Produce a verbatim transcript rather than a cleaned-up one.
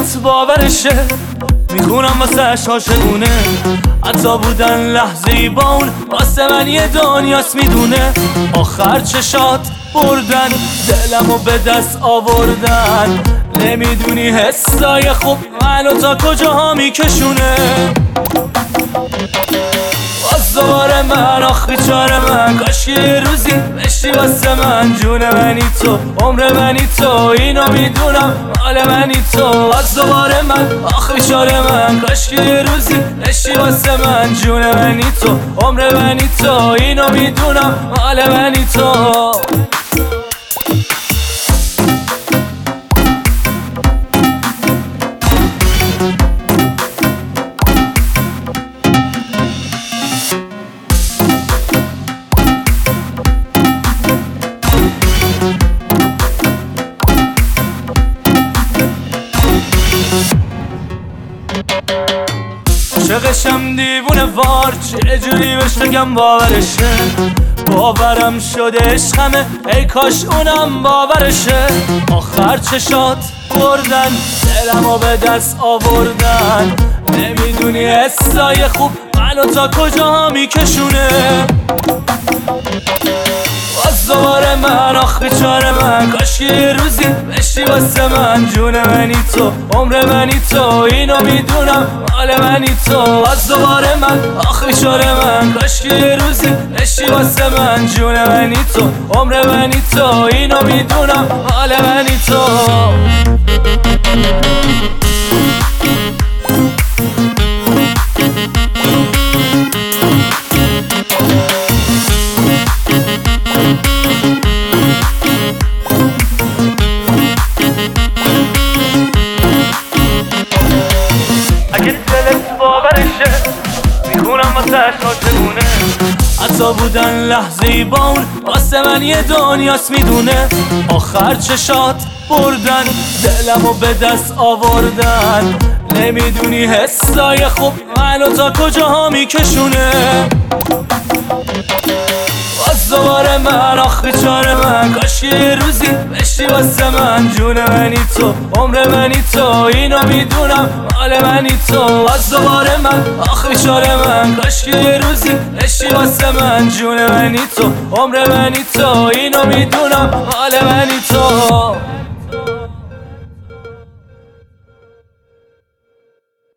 دلت باورشه، میخونم واسه عاشقونه، حتی بودن لحظه‌ای با اون واسه من یه دنیاست میدونه. آخر چشات بردن دلمو به دست آوردن، نمیدونی حسای خوب منو تا کجاها میکشونه. باز دوباره من آخ بیچاره من، کاش یه روزی بشی واسه من، جون منی تو، عمر منی تو، اینو میدونم حال منی تو. باز دوباره من آخ بیچاره من، کاش یه روزی بشی واسه من، جون منی تو، عمر منی تو، اینو میدونم حال منی تو. عاشقشم دیوونه وار، چه جوری بهش بگم باورشه، باورم شده عشقمه، ای کاش اونم باورشه. آخر چشات بردن دلمو به دست آوردن، نمیدونی حسای خوب منو تا کجا میکشونه. باز دوباره من آخ بیچاره من، کاش یه روزی بشی واسه من، جون منی تو، عمر منی تو، اینو میدونم حال منی تو. باز دوباره من آخ بیچاره من، کاش یه روزی بشی واسه من، جون منی تو، عمر منی تو، اینو میدونم حال منی تو. اگه دلت باورشه، میخونم واسه عاشقونه، حتی بودن لحظه‌ای با اون واسه من یه دنیاست میدونه. آخر چشات بردن دلمو به دست آوردن، نمیدونی حسای خوب منو تا کجاها میکشونه. باز دوباره من آخ بیچاره من، کاش یه روزی بشی واسه من، جون منی تو، عمر منی تو، اینو میدونم حال منی تو. باز دوباره من آخ بیچاره من، کاش یه روزی بشی واسه من، جون منی تو، عمر منی تو، اینو میدونم حال منی